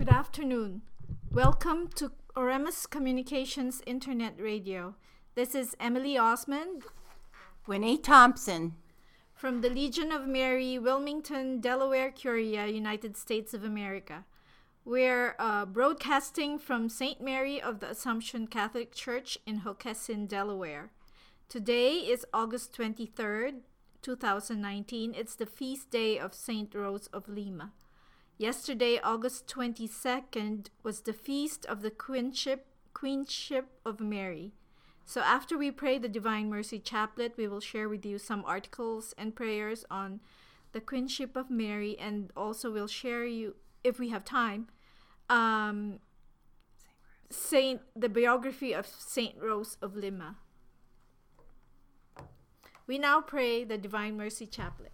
Good afternoon. Welcome to Oremus Communications Internet Radio. This is Emily Osmond, Winnie Thompson, from the Legion of Mary, Wilmington, Delaware, Curia, United States of America. We're broadcasting from St. Mary of the Assumption Catholic Church in Hockessin, Delaware. Today is August 23rd, 2019. It's the feast day of St. Rose of Lima. Yesterday, August 22nd, was the feast of the Queenship of Mary. So after we pray the Divine Mercy Chaplet, we will share with you some articles and prayers on the Queenship of Mary, and also we'll share you, if we have time, the biography of Saint Rose of Lima. We now pray the Divine Mercy Chaplet.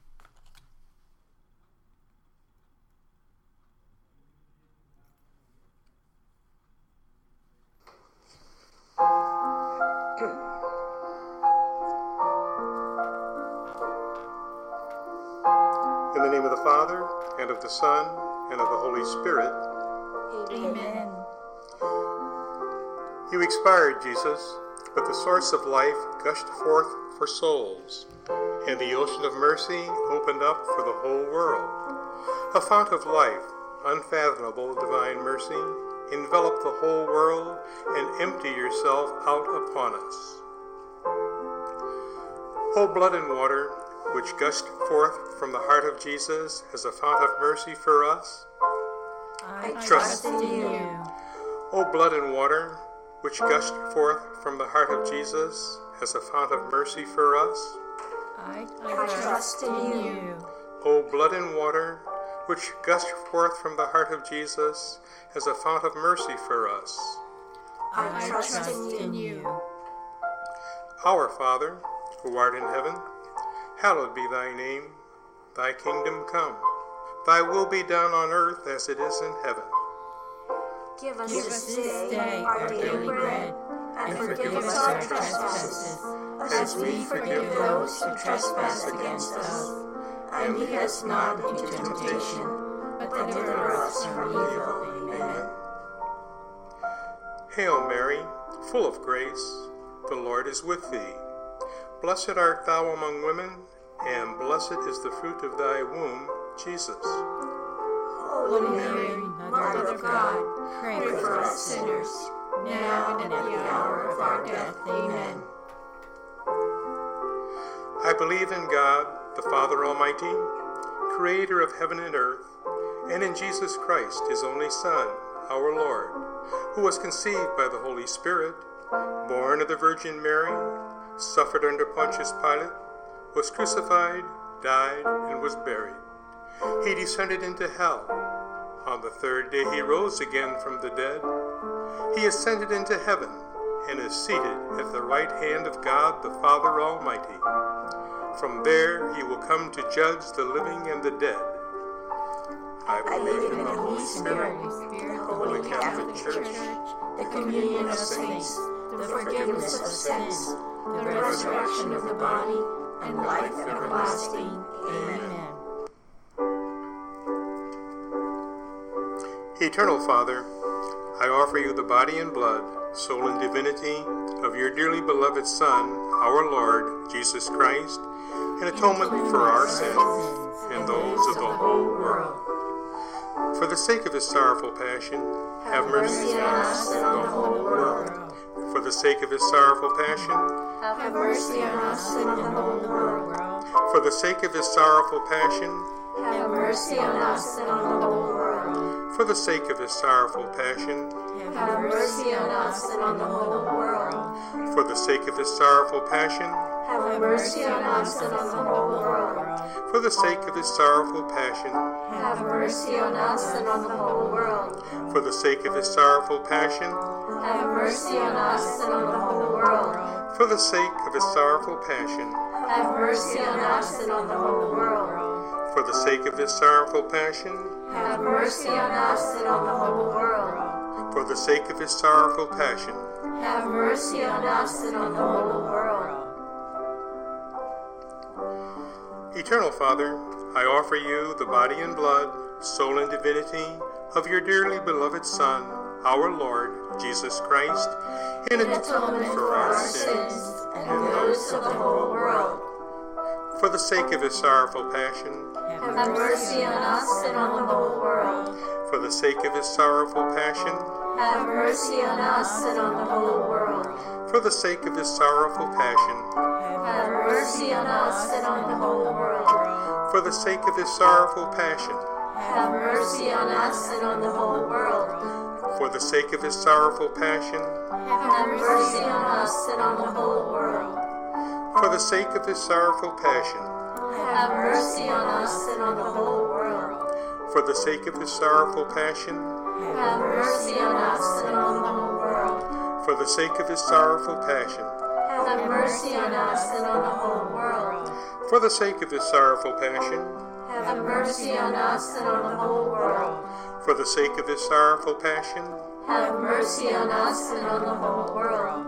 In the name of the Father, and of the Son, and of the Holy Spirit. Amen. You expired, Jesus, but the source of life gushed forth for souls, and the ocean of mercy opened up for the whole world. A fount of life, unfathomable divine mercy, envelop the whole world and empty yourself out upon us. O blood and water, which gushed forth from the heart of Jesus as a fount of mercy for us, I trust in you. O blood and water, which gushed forth from the heart of Jesus as a fount of mercy for us, I trust in you. O blood and water, which gushed forth from the heart of Jesus as a fount of mercy for us, I trust in you. Our Father, who art in heaven, hallowed be thy name. Thy kingdom come. Thy will be done on earth as it is in heaven. Give us This day our daily bread, and forgive us our trespasses, as we forgive those who trespass against us. And lead us not into temptation, but deliver us from evil. Amen. Hail Mary, full of grace, the Lord is with thee. Blessed art thou among women, and blessed is the fruit of thy womb, Jesus. Holy Mary, Mother of God, pray for us sinners, now and at the hour of our death. Amen. I believe in God, the Father Almighty, creator of heaven and earth, and in Jesus Christ, his only Son, our Lord, who was conceived by the Holy Spirit, born of the Virgin Mary, suffered under Pontius Pilate, was crucified, died, and was buried. He descended into hell. On the third day he rose again from the dead. He ascended into heaven and is seated at the right hand of God the Father Almighty. From there he will come to judge the living and the dead. I believe in the Holy Spirit, the Holy Catholic Church, the communion of saints, the forgiveness of sins, the resurrection of the body, and life everlasting. Amen. Eternal Father, I offer you the body and blood, soul and divinity of your dearly beloved Son, our Lord, Jesus Christ, in atonement for our sins and those of the whole world. For the sake of his sorrowful passion, have mercy on us and on the whole world. For the sake of his sorrowful passion, Have mercy on us and on the whole world. for the sake of his sorrowful passion, Have mercy on us and on the whole world. for the sake of his sorrowful passion, Have mercy on us and on the whole world. for the sake of his sorrowful passion, Have mercy on us and on the whole world. for the sake of his sorrowful passion, Have mercy on us and on the whole world. for the sake of his sorrowful passion, Have mercy on us and on the whole world. for the sake of his sorrowful passion, Have mercy on us and on the whole world. for the sake of his sorrowful passion, Have mercy on us and on the whole world. for the sake of his sorrowful passion. Have mercy on us and on the whole world. Eternal Father, I offer you the body and blood, soul and divinity of your dearly beloved Son, our Lord, Jesus Christ, in atonement for our sins and those of the whole world. For the sake of his sorrowful passion, Have mercy on us and on the whole world. for the sake of his sorrowful passion, Have mercy on us and on the whole world. for the sake of his sorrowful passion, Have mercy on us and on the whole world. for the sake of his sorrowful passion, Have mercy on us and on the whole world. for the sake of his sorrowful passion, Have mercy on us and on the whole world. for the sake of his sorrowful passion, Have mercy on us and on the whole world. for the sake of his sorrowful passion, Have mercy on us and on the whole world. for the sake of his sorrowful passion, Have mercy on us and on the whole world. for the sake of his sorrowful passion, Have mercy on us and on the whole world. for the sake of his sorrowful passion. Have mercy on us and on the whole world.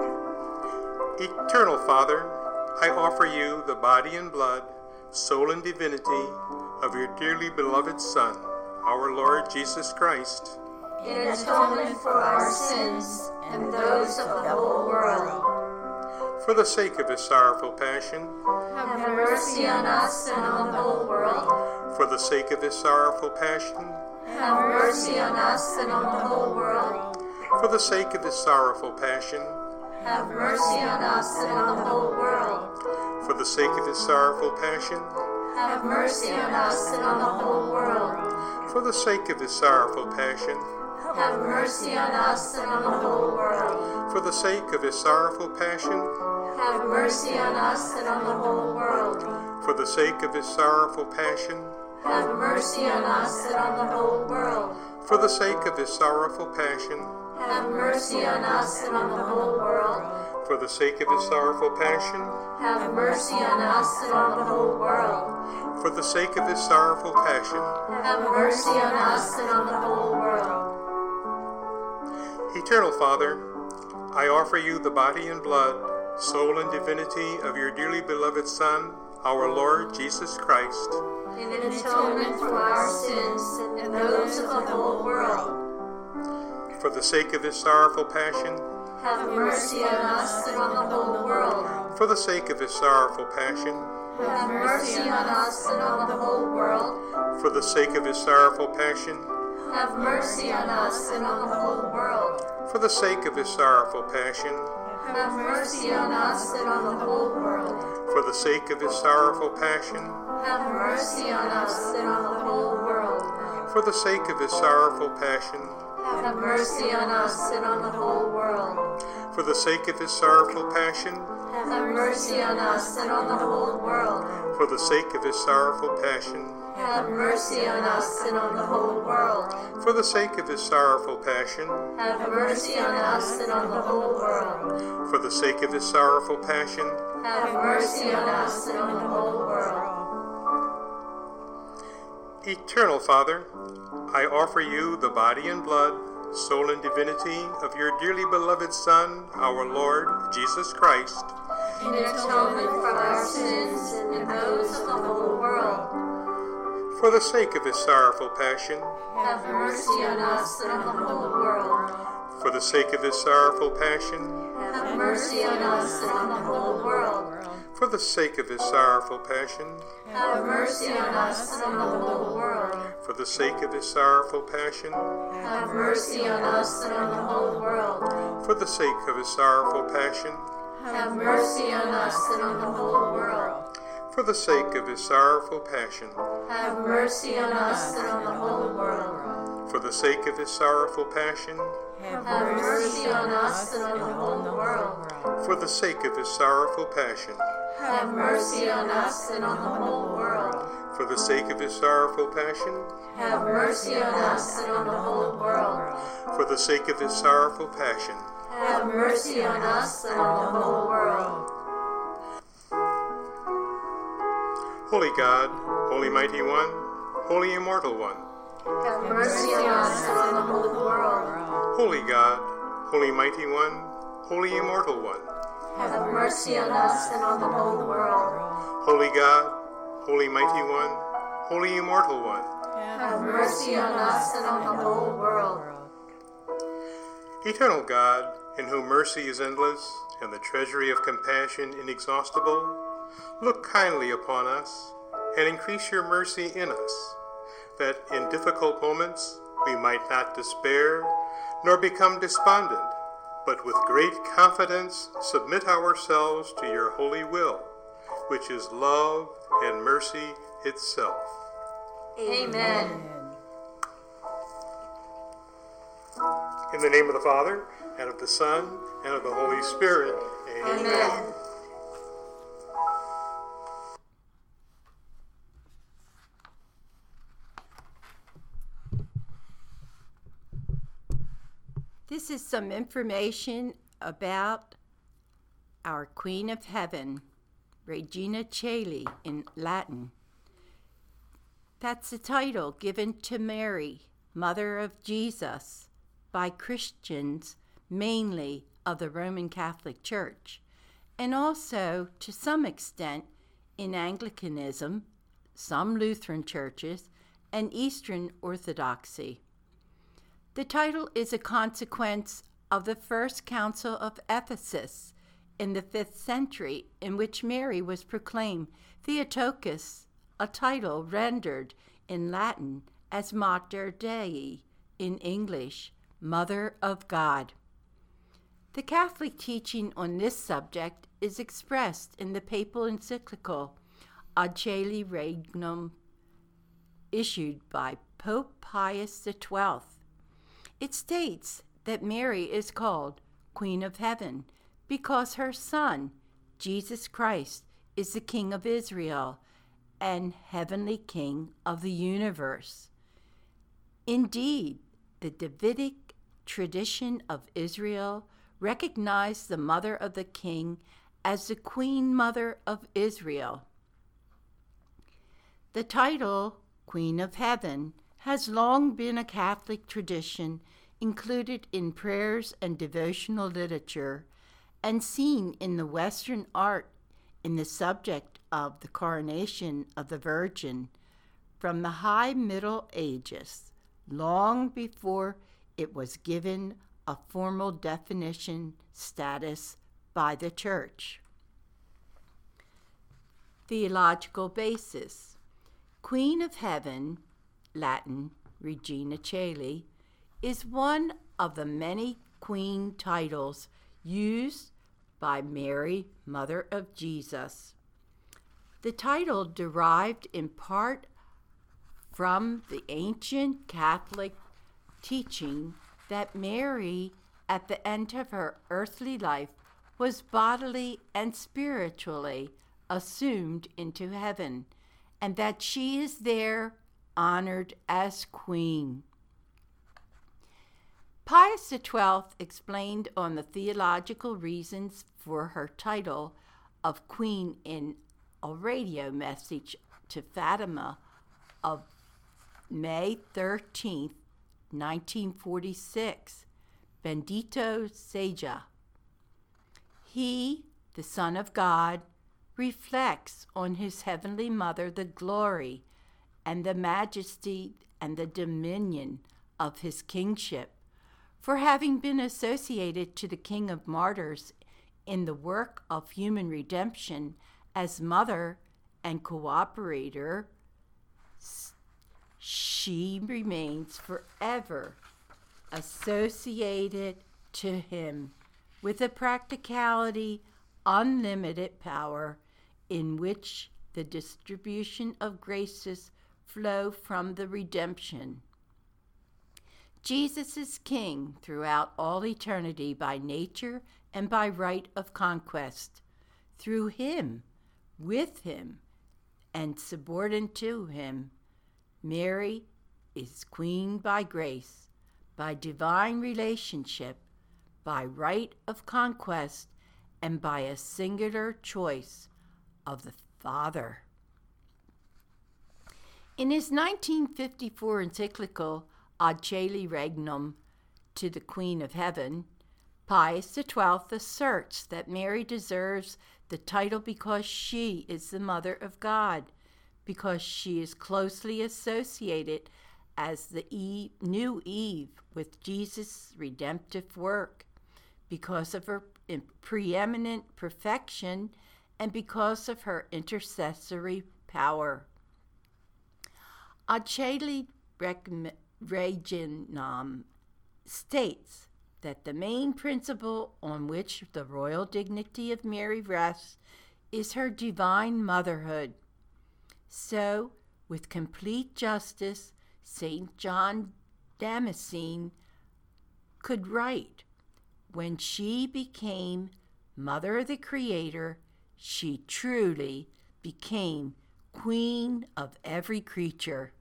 Eternal Father, I offer you the body and blood, soul and divinity of your dearly beloved Son, our Lord Jesus Christ, In atonement for our sins and those of the whole world. for the sake of his sorrowful passion, Have mercy on us and on the whole world. for the sake of his sorrowful passion, Have mercy on us and on the whole world. for the sake of his sorrowful passion, Have mercy on us and on the whole world. for the sake of his sorrowful passion, Have mercy on us and on the whole world. for the sake of his sorrowful passion, Have mercy on us and on the whole world. for the sake of his sorrowful passion, Have mercy on us and on the whole world. for the sake of his sorrowful passion, Have mercy on us and on the whole world. for the sake of his sorrowful passion, Have mercy on us and on the whole world. for the sake of his sorrowful passion, Have mercy on us and on the whole world. for the sake of his sorrowful passion. Have mercy on us and on the whole world. Eternal Father, I offer you the body and blood, soul and divinity of your dearly beloved Son, our Lord Jesus Christ, In atonement for our sins and those of the whole world. for the sake of his sorrowful passion, Have mercy on us and on the whole world. for the sake of his sorrowful passion, Have mercy on us and on the whole world. for the sake of his sorrowful passion, Have mercy on us and on the whole world. for the sake of his sorrowful passion, Have mercy on us and on the whole world. for the sake of his sorrowful passion, Have mercy on us and on the whole world. for the sake of his sorrowful passion, Have mercy on us and on the whole world. for the sake of his sorrowful passion, Have mercy on us and on the whole world. for the sake of his sorrowful passion, Have mercy on us and on the whole world. for the sake of his sorrowful passion, Have mercy on us and on the whole world. for the sake of his sorrowful passion, Have mercy on us and on the whole world. Eternal Father, I offer you the body and blood, soul and divinity of your dearly beloved Son, our Lord Jesus Christ, In atonement for our sins and those of the whole world. for the sake of his sorrowful passion, Have mercy on us and on the whole world. for the sake of his sorrowful passion, Have mercy on us and on the whole world. for the sake of his sorrowful passion, Have mercy on us and on the whole world. for the sake of his sorrowful passion, Have mercy on us and on the whole world. for the sake of his sorrowful passion, Have mercy on us and on the whole world. for the sake of his sorrowful passion, Have mercy on us and on the whole world. for the sake of his sorrowful passion, Have mercy on us and on the whole world. for the sake of his sorrowful passion, Have mercy on us and on the whole world. for the sake of his sorrowful passion, Have mercy on us and on the whole world. for the sake of his sorrowful passion. Have mercy on us and on the whole world. Holy God, Holy Mighty One, Holy Immortal One, Have mercy on us and on the whole world. Holy God, Holy Mighty One, Holy Immortal One, Have mercy on us and on the whole world. Holy God, Holy Mighty One, Holy Immortal One, have mercy on us and on the whole world. Eternal God, in whom mercy is endless and the treasury of compassion inexhaustible, look kindly upon us and increase your mercy in us, that in difficult moments we might not despair nor become despondent, but with great confidence submit ourselves to your holy will, which is love and mercy itself. Amen. In the name of the Father, and of the Son, and of the Holy Spirit. Amen. Amen. This is some information about our Queen of Heaven, Regina Caeli in Latin. That's the title given to Mary, Mother of Jesus, by Christians, mainly of the Roman Catholic Church, and also, to some extent, in Anglicanism, some Lutheran churches, and Eastern Orthodoxy. The title is a consequence of the First Council of Ephesus in the 5th century, in which Mary was proclaimed Theotokos, a title rendered in Latin as Mater Dei, in English, Mother of God. The Catholic teaching on this subject is expressed in the papal encyclical Ad Caeli Regnum, issued by Pope Pius XII. It states that Mary is called Queen of Heaven because her Son, Jesus Christ, is the King of Israel and Heavenly King of the universe. Indeed, the Davidic tradition of Israel recognized the mother of the king as the Queen Mother of Israel. The title, Queen of Heaven, has long been a Catholic tradition included in prayers and devotional literature and seen in the Western art in the subject of the coronation of the Virgin from the High Middle Ages, long before it was given a formal definition status by the Church. Theological basis. Queen of Heaven, Latin, Regina Caeli, is one of the many queen titles used by Mary, Mother of Jesus. The title derived in part from the ancient Catholic teaching that Mary, at the end of her earthly life, was bodily and spiritually assumed into heaven, and that she is there honored as queen. Pius XII explained on the theological reasons for her title of queen in a radio message to Fatima of May 13th, 1946, Bendito Seja. He, the Son of God, reflects on his heavenly mother the glory and the majesty and the dominion of his kingship, for having been associated to the King of Martyrs in the work of human redemption as mother and cooperator. She remains forever associated to him with a practicality, unlimited power in which the distribution of graces flow from the redemption. Jesus is king throughout all eternity by nature and by right of conquest. Through him, with him, and subordinate to him, Mary is queen by grace, by divine relationship, by right of conquest, and by a singular choice of the Father. In his 1954 encyclical Ad Caeli Regnum to the Queen of Heaven, Pius XII asserts that Mary deserves the title because she is the Mother of God, because she is closely associated as the new Eve with Jesus' redemptive work, because of her preeminent perfection and because of her intercessory power. Acheli Reginam states that the main principle on which the royal dignity of Mary rests is her divine motherhood. So, with complete justice, St. John Damascene could write, "When she became Mother of the Creator, she truly became Queen of every creature."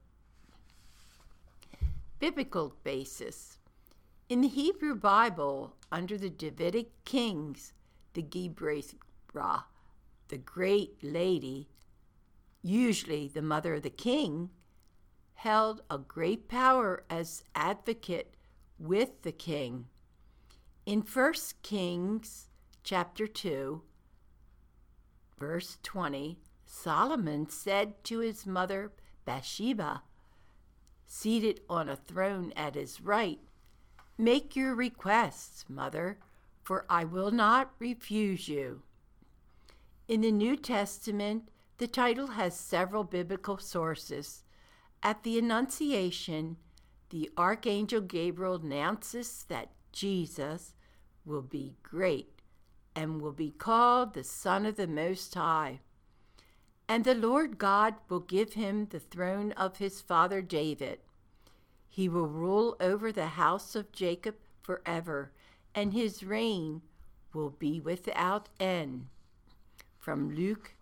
Biblical basis. In the Hebrew Bible, under the Davidic kings, the Gibrah, the great lady, usually the mother of the king, held a great power as advocate with the king. In 1 Kings chapter 2, verse 20, Solomon said to his mother Bathsheba, seated on a throne at his right, "Make your requests, mother, for I will not refuse you." In the New Testament, the title has several biblical sources. At the Annunciation, the Archangel Gabriel announces that Jesus will be great and will be called the Son of the Most High. And the Lord God will give him the throne of his father David. He will rule over the house of Jacob forever, and his reign will be without end. From Luke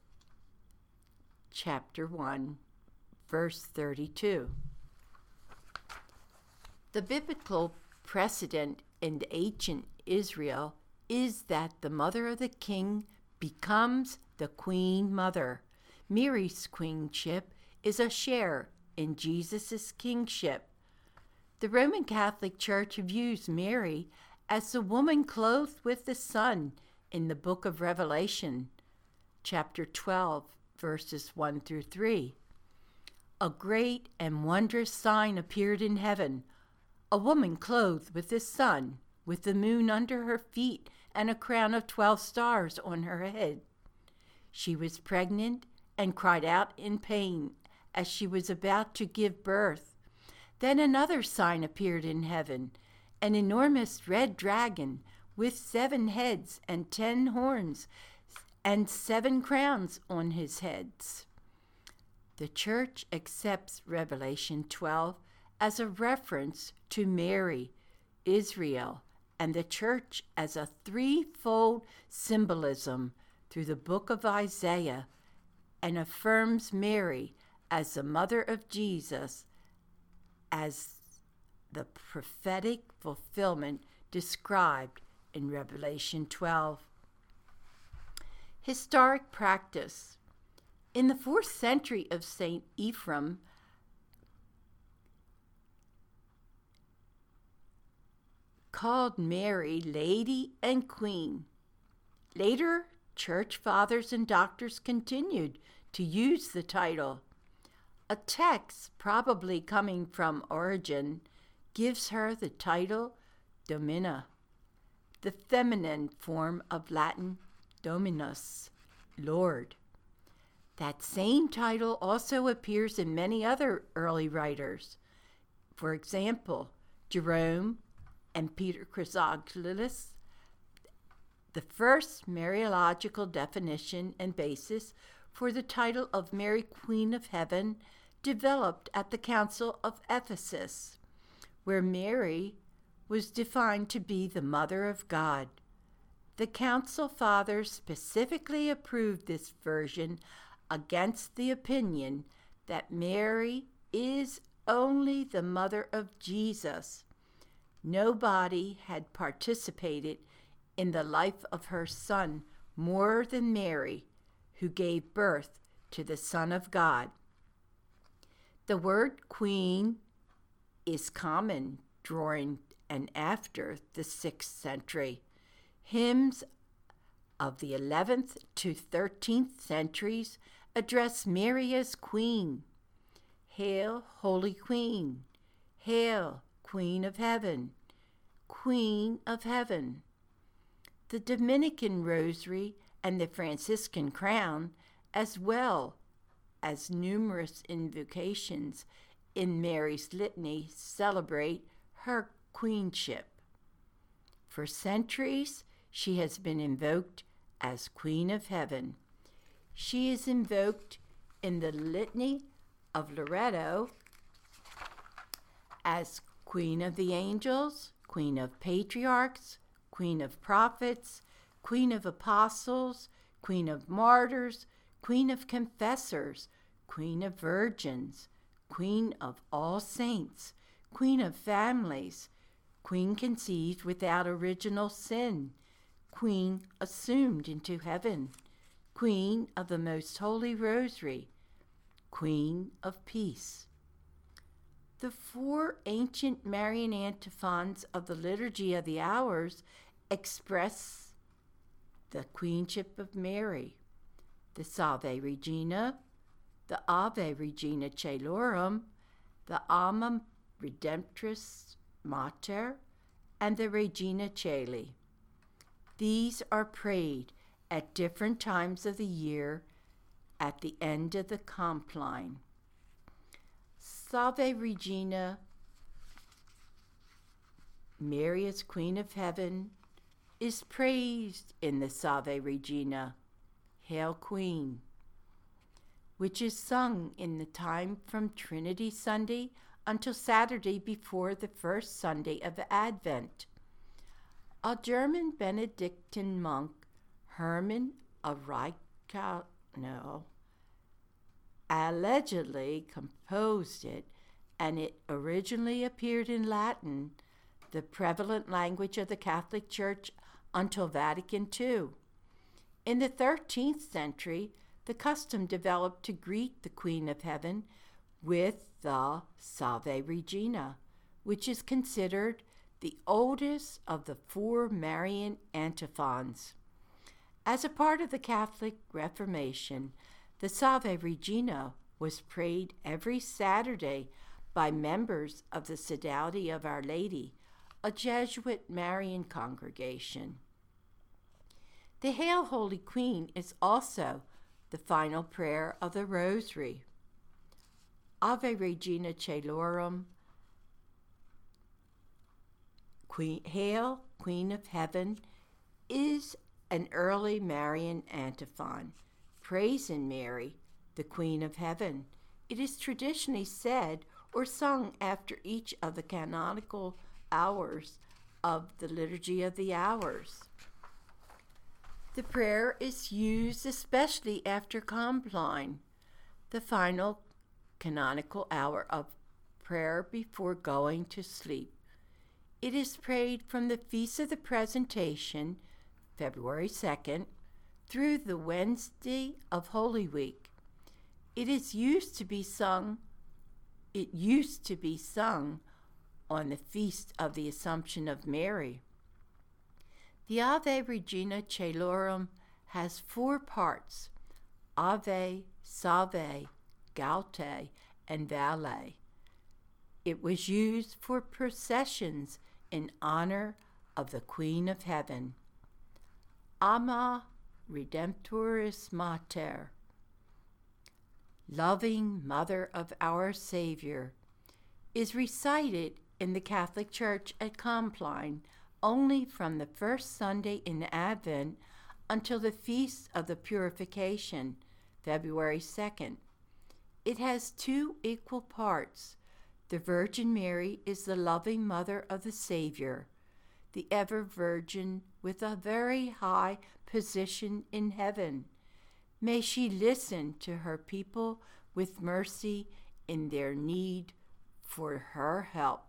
chapter 1, verse 32. The biblical precedent in the ancient Israel is that the mother of the king becomes the queen mother. Mary's queenship is a share in Jesus' kingship. The Roman Catholic Church views Mary as the woman clothed with the sun in the book of Revelation, chapter 12, verses 1 through 3. A great and wondrous sign appeared in heaven, a woman clothed with the sun, with the moon under her feet and a crown of 12 stars on her head. She was pregnant and cried out in pain as she was about to give birth. Then another sign appeared in heaven, an enormous red dragon with 7 heads and 10 horns and 7 crowns on his heads. The Church accepts Revelation 12 as a reference to Mary, Israel, and the Church as a threefold symbolism through the book of Isaiah, and affirms Mary as the mother of Jesus as the prophetic fulfillment described in Revelation 12. Historic practice. In the 4th century of St. Ephraim, called Mary Lady and Queen. Later, church fathers and doctors continued to use the title. A text, probably coming from Origen, gives her the title Domina, the feminine form of Latin Dominus, Lord. That same title also appears in many other early writers. For example, Jerome and Peter Chrysologus. The first Mariological definition and basis for the title of Mary Queen of Heaven developed at the Council of Ephesus, where Mary was defined to be the Mother of God. The Council Fathers specifically approved this version against the opinion that Mary is only the mother of Jesus. Nobody had participated in the life of her Son more than Mary, who gave birth to the Son of God. The word queen is common during and after the 6th century. Hymns of the 11th to 13th centuries address Mary as Queen. Hail, Holy Queen. Hail, Queen of Heaven. Queen of Heaven. The Dominican Rosary and the Franciscan Crown, as well as numerous invocations in Mary's litany, celebrate her queenship. For centuries, she has been invoked as Queen of Heaven. She is invoked in the Litany of Loreto as Queen of the Angels, Queen of Patriarchs, Queen of Prophets, Queen of Apostles, Queen of Martyrs, Queen of Confessors, Queen of Virgins, Queen of all saints, Queen of families, Queen conceived without original sin, Queen assumed into heaven, Queen of the Most Holy Rosary, Queen of Peace. The 4 ancient Marian antiphons of the Liturgy of the Hours express the queenship of Mary: the Salve Regina, the Ave Regina Caelorum, the Alma Redemptoris Mater, and the Regina Caeli. These are prayed at different times of the year at the end of the Compline. Salve Regina, Mary as Queen of Heaven, is praised in the Salve Regina, Hail Queen, which is sung in the time from Trinity Sunday until Saturday before the first Sunday of Advent. A German Benedictine monk, Hermann of Reichenau, allegedly composed it, and it originally appeared in Latin, the prevalent language of the Catholic Church until Vatican II. In the 13th century, the custom developed to greet the Queen of Heaven with the Salve Regina, which is considered the oldest of the 4 Marian antiphons. As a part of the Catholic Reformation, the Salve Regina was prayed every Saturday by members of the Sodality of Our Lady, a Jesuit Marian congregation. The Hail Holy Queen is also the final prayer of the Rosary. Ave Regina Caelorum, Hail, Queen of Heaven, is an early Marian antiphon, praising Mary, the Queen of Heaven. It is traditionally said or sung after each of the canonical hours of the Liturgy of the Hours. The prayer is used especially after Compline, the final canonical hour of prayer before going to sleep. It is prayed from the Feast of the Presentation, February 2nd, through the Wednesday of Holy Week. It used to be sung on the Feast of the Assumption of Mary. The Ave Regina Caelorum has 4 parts: Ave, Salve, Gaudete, and Vale. It was used for processions in honor of the Queen of Heaven. Alma Redemptoris Mater, loving Mother of our Savior, is recited in the Catholic Church at Compline only from the first Sunday in Advent until the Feast of the Purification, February 2nd. It has 2 equal parts. The Virgin Mary is the loving Mother of the Savior, the ever-Virgin with a very high position in heaven. May she listen to her people with mercy in their need for her help.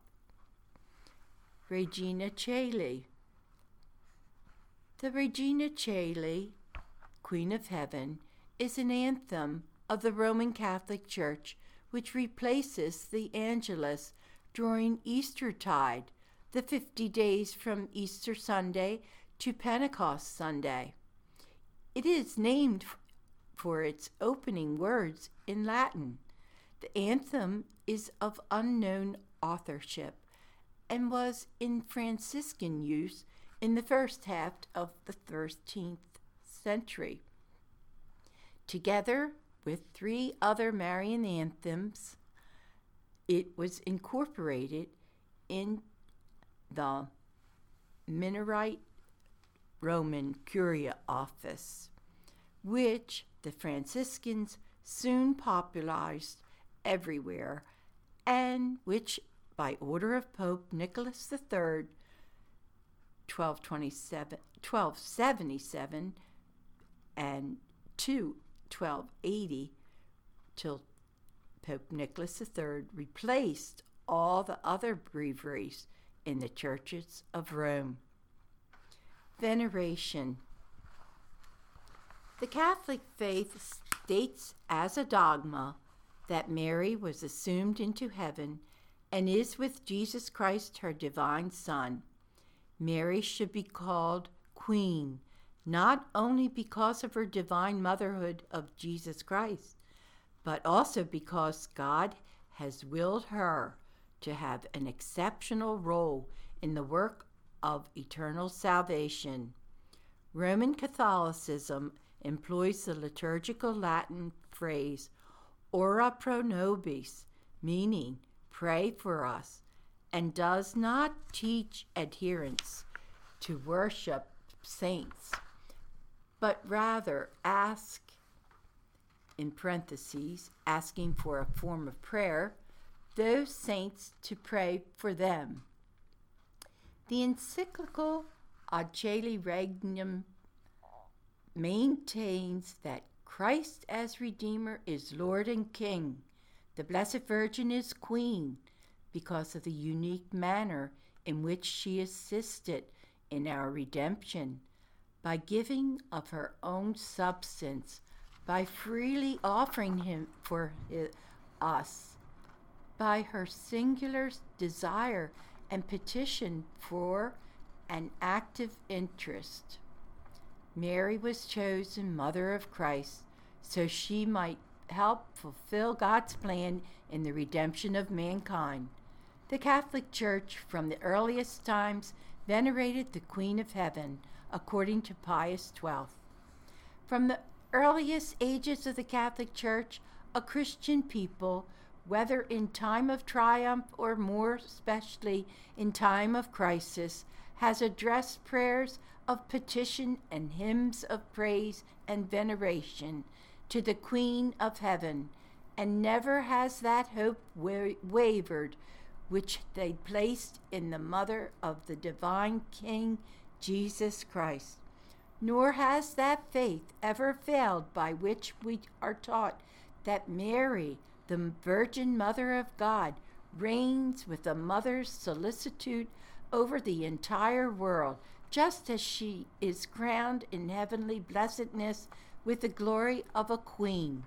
Regina Caeli. The Regina Caeli, Queen of Heaven, is an anthem of the Roman Catholic Church which replaces the Angelus during Eastertide, the 50 days from Easter Sunday to Pentecost Sunday. It is named for its opening words in Latin. The anthem is of unknown authorship and was in Franciscan use in the first half of the 13th century. Together with 3 other Marian anthems, it was incorporated in the Minorite Roman Curia office, which the Franciscans soon popularized everywhere, and which, by order of Pope Nicholas III, 1277 and to 1280 till Pope Nicholas III replaced all the other breviaries in the churches of Rome. Veneration. The Catholic faith states as a dogma that Mary was assumed into heaven and is with Jesus Christ, her divine Son. Mary should be called Queen, not only because of her divine motherhood of Jesus Christ, but also because God has willed her to have an exceptional role in the work of eternal salvation. Roman Catholicism employs the liturgical Latin phrase ora pro nobis, meaning pray for us, and does not teach adherents to worship saints, but rather ask, in parentheses, asking for a form of prayer, those saints to pray for them. The encyclical Ad Caeli Regnum maintains that Christ as Redeemer is Lord and King. The Blessed Virgin is Queen because of the unique manner in which she assisted in our redemption by giving of her own substance, by freely offering him for us, by her singular desire and petition for an active interest. Mary was chosen Mother of Christ so she might help fulfill God's plan in the redemption of mankind. The Catholic Church from the earliest times venerated the Queen of Heaven according to Pius XII. From the earliest ages of the Catholic Church, a Christian people, whether in time of triumph or more especially in time of crisis, has addressed prayers of petition and hymns of praise and veneration to the Queen of Heaven, and never has that hope wavered which they placed in the Mother of the Divine King, Jesus Christ. Nor has that faith ever failed by which we are taught that Mary, the Virgin Mother of God, reigns with a mother's solicitude over the entire world, just as she is crowned in heavenly blessedness with the glory of a queen.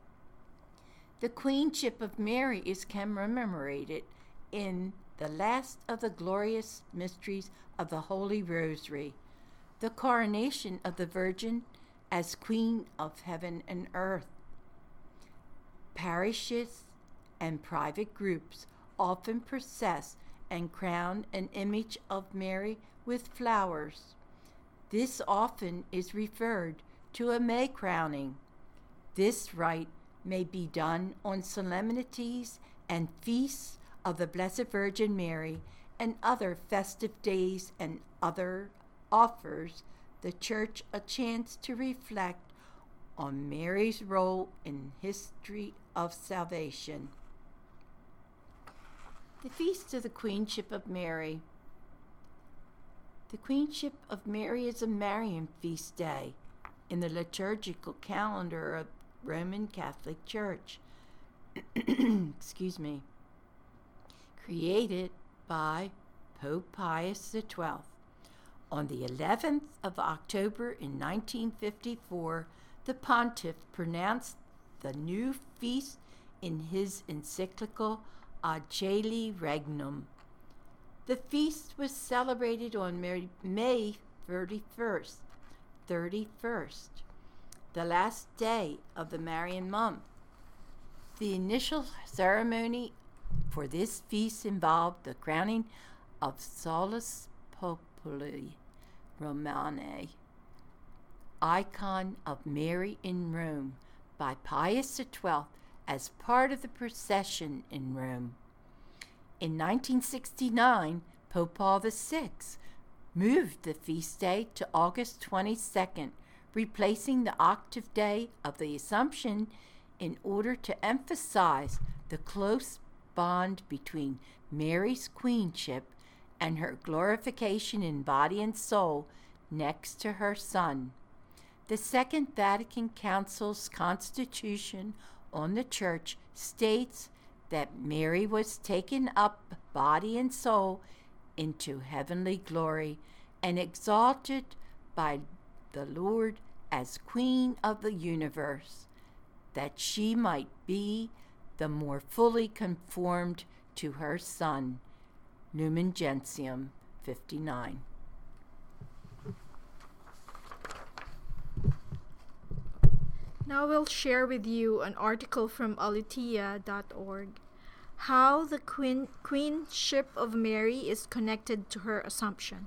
The queenship of Mary is commemorated in the last of the glorious mysteries of the Holy Rosary, the coronation of the Virgin as Queen of Heaven and Earth. Parishes and private groups often process and crown an image of Mary with flowers. This often is referred to a May crowning. This rite may be done on solemnities and feasts of the Blessed Virgin Mary and other festive days, and other offers the Church a chance to reflect on Mary's role in history of salvation. The Feast of the Queenship of Mary. The Queenship of Mary is a Marian feast day in the liturgical calendar of Roman Catholic Church. Excuse me. Created by Pope Pius XII. On the 11th of October in 1954, the pontiff pronounced the new feast in his encyclical Ad Caeli Regnum. The feast was celebrated on May 31st. the last day of the Marian month. The initial ceremony for this feast involved the crowning of Solus Populi Romanae, icon of Mary in Rome, by Pius XII as part of the procession in Rome. In 1969, Pope Paul VI moved the feast day to August 22nd, replacing the octave day of the Assumption in order to emphasize the close bond between Mary's queenship and her glorification in body and soul next to her Son. The Second Vatican Council's Constitution on the Church states that Mary was taken up body and soul into heavenly glory and exalted by the Lord as Queen of the universe, that she might be the more fully conformed to her Son. Lumen Gentium 59. Now we'll share with you an article from aletheia.org. How the Queenship of Mary is connected to her Assumption.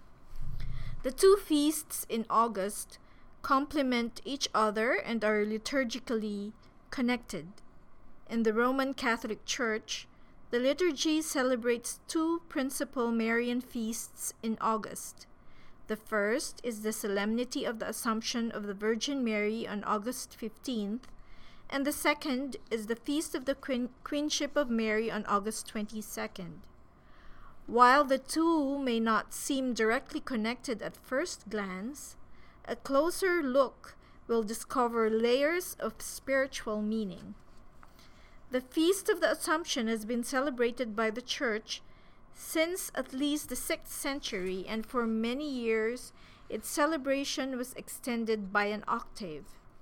The two feasts in August complement each other and are liturgically connected. In the Roman Catholic Church, the liturgy celebrates two principal Marian feasts in August. The first is the Solemnity of the Assumption of the Virgin Mary on August 15th, and the second is the Feast of the Queenship of Mary on August 22nd. While the two may not seem directly connected at first glance, a closer look will discover layers of spiritual meaning. The Feast of the Assumption has been celebrated by the Church since at least the 6th century, and for many years its celebration was extended by an octave.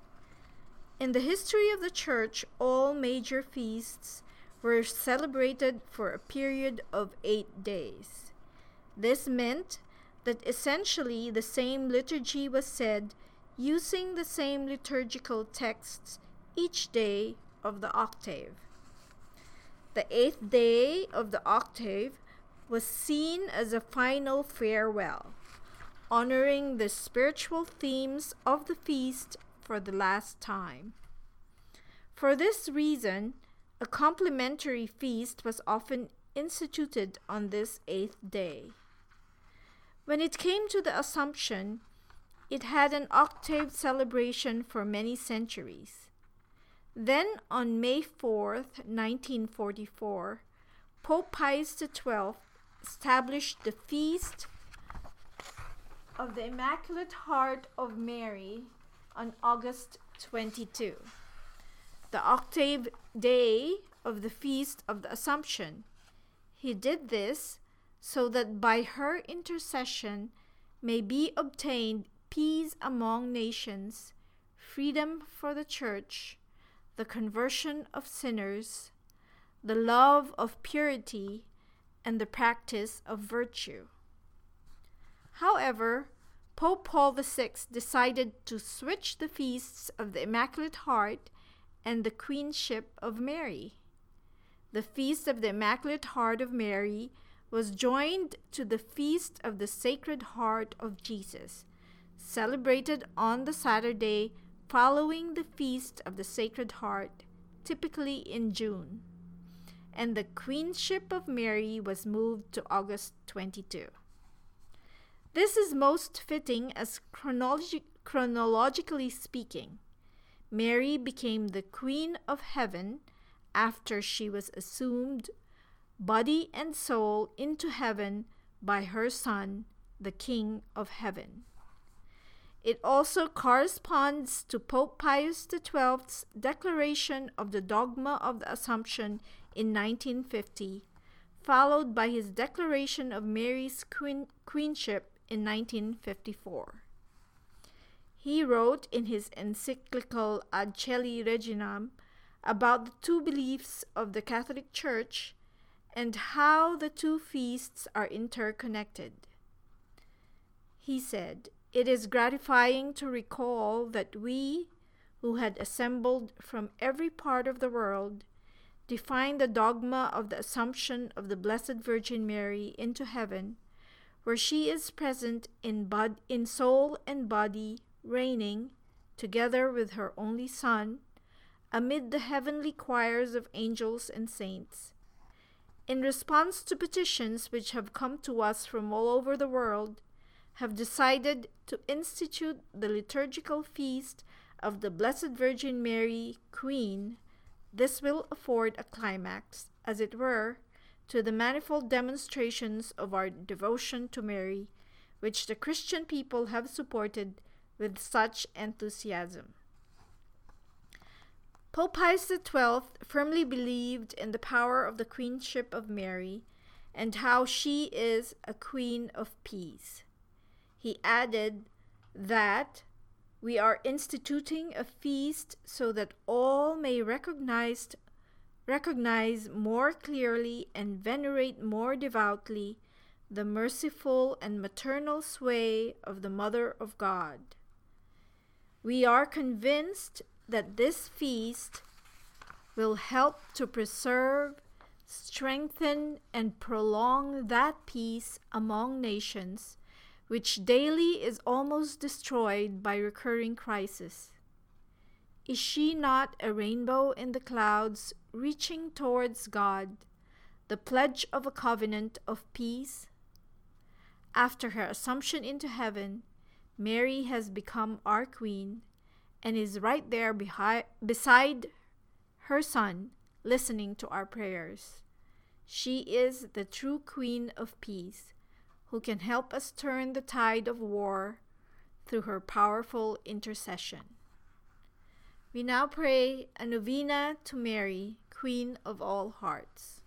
In the history of the Church, all major feasts were celebrated for a period of 8 days. This meant that essentially the same liturgy was said using the same liturgical texts each day of the octave. The 8th day of the octave was seen as a final farewell, honoring the spiritual themes of the feast for the last time. For this reason, a complementary feast was often instituted on this 8th day. When it came to the Assumption, it had an octave celebration for many centuries. Then, on May 4th, 1944, Pope Pius XII established the Feast of the Immaculate Heart of Mary on August 22, the octave day of the Feast of the Assumption. He did this so that by her intercession may be obtained peace among nations, freedom for the Church, the conversion of sinners, the love of purity, and the practice of virtue. However, Pope Paul VI decided to switch the feasts of the Immaculate Heart and the Queenship of Mary. The Feast of the Immaculate Heart of Mary was joined to the Feast of the Sacred Heart of Jesus, celebrated on the Saturday following the Feast of the Sacred Heart, typically in June, and the Queenship of Mary was moved to August 22. This is most fitting as chronologically speaking, Mary became the Queen of Heaven after she was assumed, body and soul, into heaven by her Son, the King of Heaven. It also corresponds to Pope Pius XII's declaration of the dogma of the Assumption in 1950, followed by his declaration of Mary's queenship in 1954. He wrote in his encyclical Ad Celi Reginam about the two beliefs of the Catholic Church and how the two feasts are interconnected. He said, It is gratifying to recall that we, who had assembled from every part of the world, defined the dogma of the Assumption of the Blessed Virgin Mary into heaven, where she is present in soul and body, reigning, together with her only Son, amid the heavenly choirs of angels and saints. In response to petitions which have come to us from all over the world, have decided to institute the liturgical feast of the Blessed Virgin Mary, Queen, this will afford a climax, as it were, to the manifold demonstrations of our devotion to Mary, which the Christian people have supported with such enthusiasm. Pope Pius XII firmly believed in the power of the queenship of Mary and how she is a queen of peace. He added that we are instituting a feast so that all may recognize more clearly and venerate more devoutly the merciful and maternal sway of the Mother of God. We are convinced that this feast will help to preserve, strengthen, and prolong that peace among nations which daily is almost destroyed by recurring crisis. Is she not a rainbow in the clouds reaching towards God, the pledge of a covenant of peace? After her assumption into heaven, Mary has become our queen and is right there beside her Son, listening to our prayers. She is the true Queen of Peace, who can help us turn the tide of war through her powerful intercession. We now pray a novena to Mary, Queen of all hearts.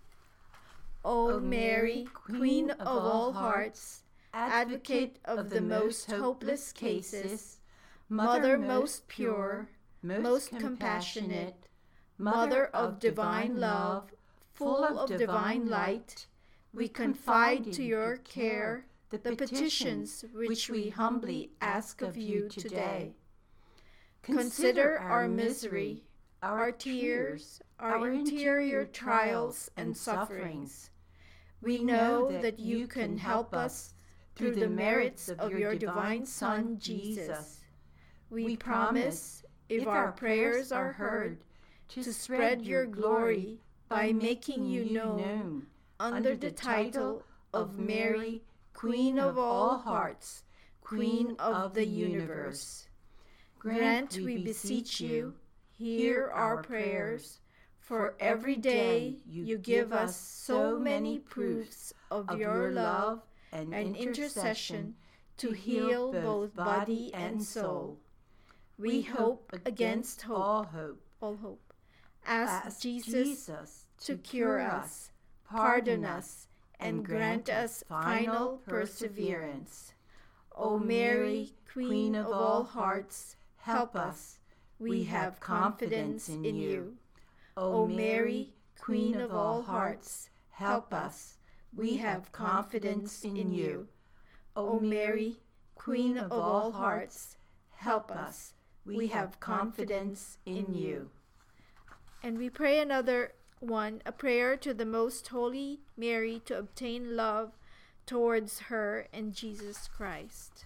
O Mary, Queen of all hearts, Advocate of the most hopeless cases, Mother most pure, most compassionate, Mother of divine love, full of divine light, we confide to your care the petitions which we humbly ask of you today. Consider our misery, our tears, our interior trials and sufferings. We know that you can help us through the merits of your divine Son, Jesus. We promise, if our prayers are heard, to spread your glory by making you known under the title of Mary, Queen of all hearts, Queen of the universe. Grant, we beseech you, hear our prayers, for every day you give us so many proofs of your love and intercession to heal both body and soul. We hope against hope, all hope. Ask Jesus to cure us, pardon us, and grant us final perseverance. O Mary, Queen of all hearts, help us. We have confidence in you. O Mary, Queen of all hearts, help us. We have confidence in you. O Mary, Queen of all hearts, help us. We have confidence in you. And we pray another one, a prayer to the Most Holy Mary to obtain love towards her and Jesus Christ.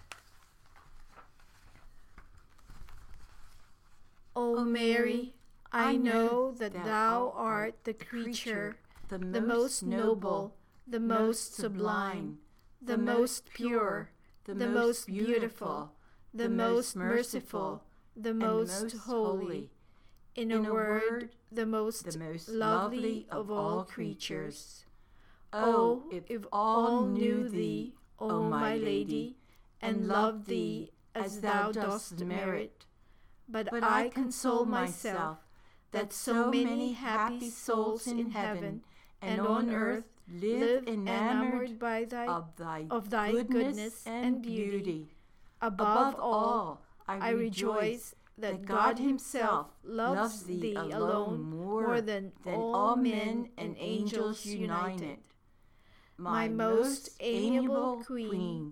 O Mary, I know that thou art the creature, the most noble, the most sublime, the most pure, the most beautiful, the most merciful, the most holy. In a word, the most lovely of all creatures. Oh, if all knew thee, O my Lady, and loved thee as thou dost merit. But I console myself that so many happy souls in heaven and on earth live enamored by of thy goodness and beauty. Above all, I rejoice that God himself loves thee alone more than all men and angels united. My most amiable Queen,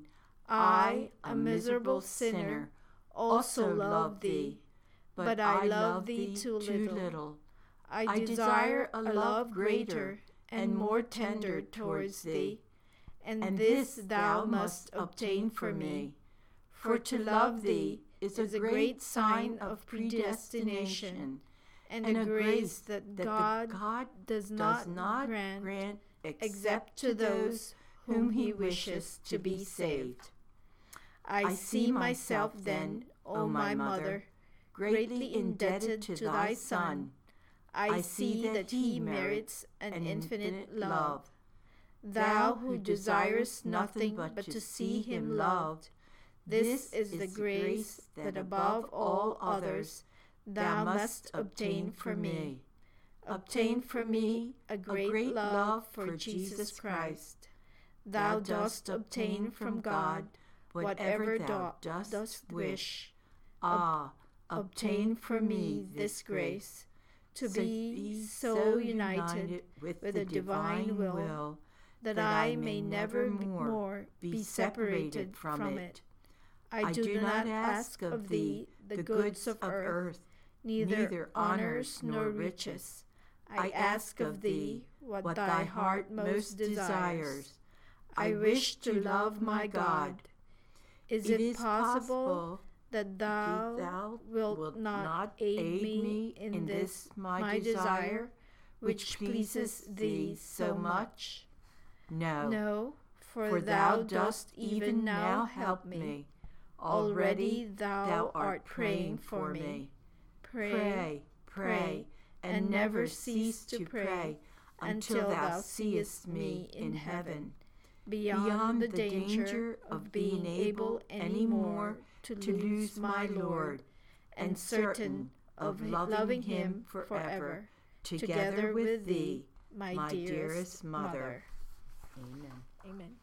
I, a miserable sinner, also love thee, but I love thee too little. I desire a love greater and more tender towards thee, and this thou must obtain for me. For to love thee is a great sign of predestination, and a grace that God does not grant except to those whom he wishes to be saved. I see myself then, O my mother, greatly indebted to thy Son. I see that he merits an infinite love. Thou who desirest nothing but to see him loved, this is the grace that above all others thou must obtain for me. Obtain for me a great love for Jesus Christ. Thou dost obtain from God whatever thou dost wish. Obtain for me this grace, to be so united with the divine will that I may never more be separated from it. I do not ask of thee the goods of earth, neither honors nor riches. I ask of thee what thy heart most desires. I wish to love my God. Is it possible that thou wilt not aid me in this my desire, which pleases thee so much? No, for thou dost even now help me. Already thou art praying for me. Pray, pray, and never cease to pray until thou seest me in heaven, beyond the danger of being able any more to lose my Lord, and certain of loving him forever, together with thee, my dearest mother. Amen. Amen.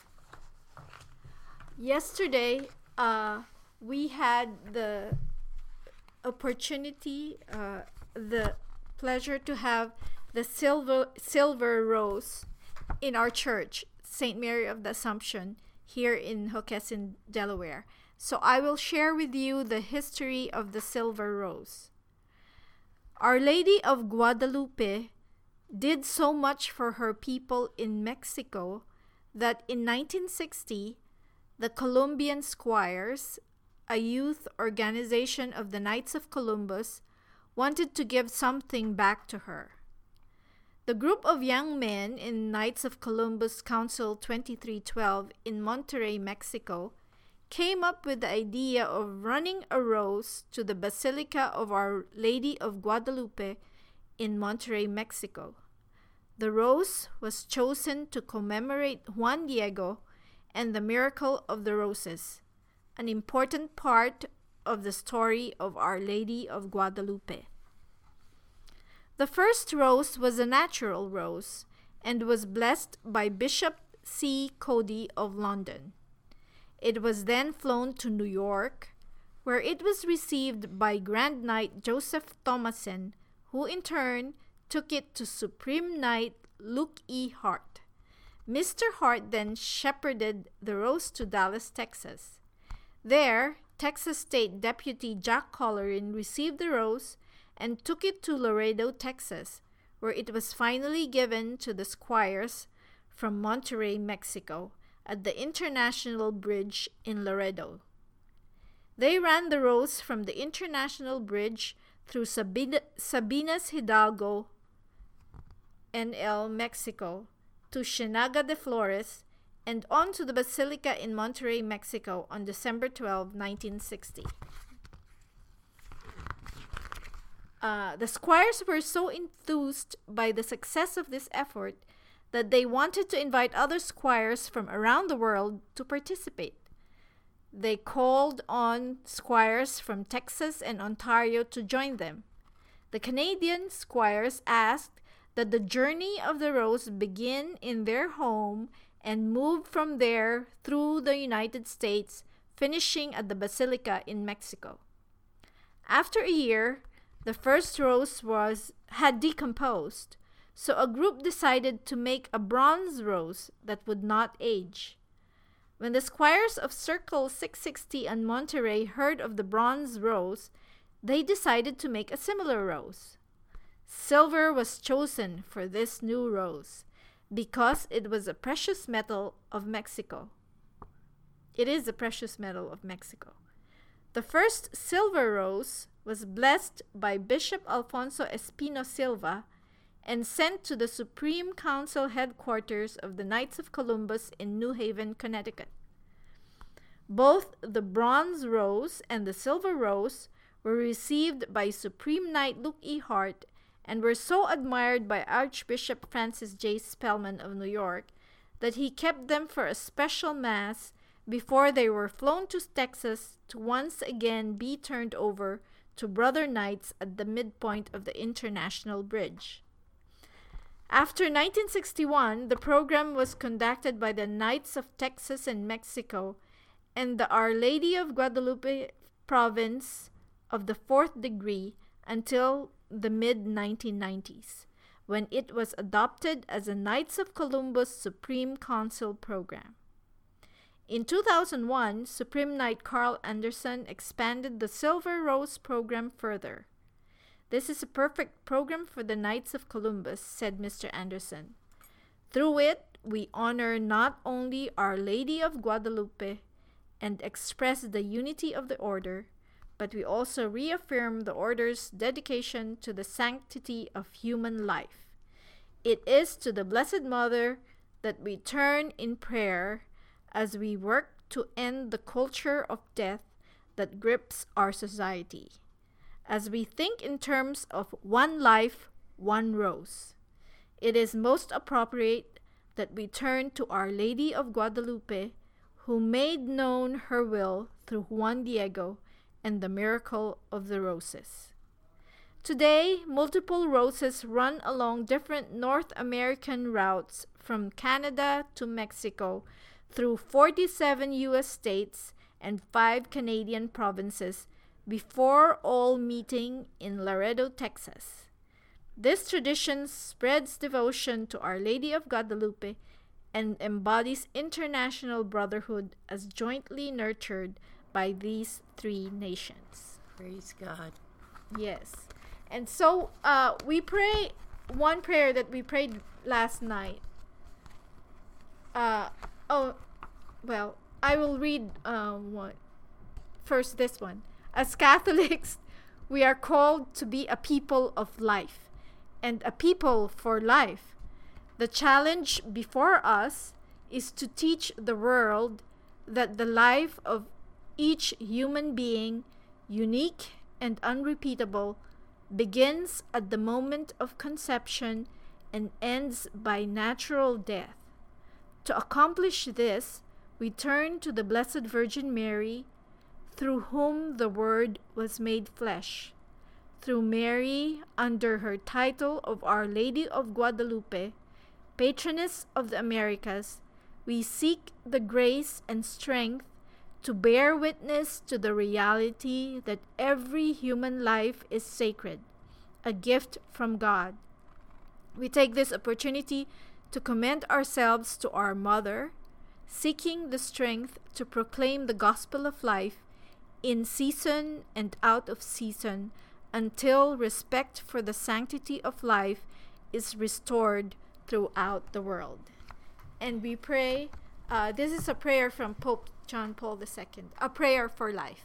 Yesterday, we had the opportunity, the pleasure to have the silver rose in our church, St. Mary of the Assumption, here in Hockessin, Delaware. So I will share with you the history of the silver rose. Our Lady of Guadalupe did so much for her people in Mexico that in 1960, the Columbian Squires, a youth organization of the Knights of Columbus, wanted to give something back to her. The group of young men in Knights of Columbus Council 2312 in Monterrey, Mexico, came up with the idea of running a rose to the Basilica of Our Lady of Guadalupe in Monterrey, Mexico. The rose was chosen to commemorate Juan Diego and the miracle of the roses, an important part of the story of Our Lady of Guadalupe. The first rose was a natural rose and was blessed by Bishop C. Cody of London. It was then flown to New York, where it was received by Grand Knight Joseph Thomason, who in turn took it to Supreme Knight Luke E. Hart. Mr. Hart then shepherded the rose to Dallas, Texas. There, Texas State Deputy Jack Collerin received the rose and took it to Laredo, Texas, where it was finally given to the squires from Monterrey, Mexico, at the International Bridge in Laredo. They ran the rose from the International Bridge through Sabinas Hidalgo, NL, Mexico, to Ciénaga de Flores, and on to the Basilica in Monterrey, Mexico on December 12, 1960. The squires were so enthused by the success of this effort that they wanted to invite other squires from around the world to participate. They called on squires from Texas and Ontario to join them. The Canadian squires asked that the journey of the rose begin in their home and move from there through the United States, finishing at the Basilica in Mexico. After a year, the first rose had decomposed, so a group decided to make a bronze rose that would not age. When the squires of Circle 660 and Monterey heard of the bronze rose, they decided to make a similar rose. Silver was chosen for this new rose because it was a precious metal of Mexico. It is a precious metal of Mexico. The first silver rose was blessed by Bishop Alfonso Espino Silva and sent to the Supreme Council headquarters of the Knights of Columbus in New Haven, Connecticut. Both the bronze rose and the silver rose were received by Supreme Knight Luke E. Hart and were so admired by Archbishop Francis J. Spellman of New York that he kept them for a special mass before they were flown to Texas to once again be turned over to brother knights at the midpoint of the International Bridge. After 1961, the program was conducted by the Knights of Texas and Mexico and the Our Lady of Guadalupe province of the 4th degree until the mid-1990s, when it was adopted as a Knights of Columbus Supreme Council program. In 2001, Supreme Knight Carl Anderson expanded the Silver Rose program further. "This is a perfect program for the Knights of Columbus," said Mr. Anderson. "Through it, we honor not only Our Lady of Guadalupe and express the unity of the order, but we also reaffirm the order's dedication to the sanctity of human life. It is to the Blessed Mother that we turn in prayer as we work to end the culture of death that grips our society, as we think in terms of one life, one rose. It is most appropriate that we turn to Our Lady of Guadalupe, who made known her will through Juan Diego and the miracle of the roses. Today, multiple roses run along different North American routes from Canada to Mexico through 47 U.S. states and 5 Canadian provinces before all meeting in Laredo, Texas. This tradition spreads devotion to Our Lady of Guadalupe and embodies international brotherhood as jointly nurtured by these 3 nations. Praise God. Yes. And so we pray one prayer that we prayed last night. I will read first this one. As Catholics, we are called to be a people of life and a people for life. The challenge before us is to teach the world that the life of each human being, unique and unrepeatable, begins at the moment of conception and ends by natural death. To accomplish this, we turn to the Blessed Virgin Mary, through whom the Word was made flesh. Through Mary, under her title of Our Lady of Guadalupe, patroness of the Americas, we seek the grace and strength to bear witness to the reality that every human life is sacred, a gift from God. We take this opportunity to commend ourselves to our Mother, seeking the strength to proclaim the gospel of life in season and out of season until respect for the sanctity of life is restored throughout the world. And we pray, this is a prayer from Pope John Paul II, a prayer for life.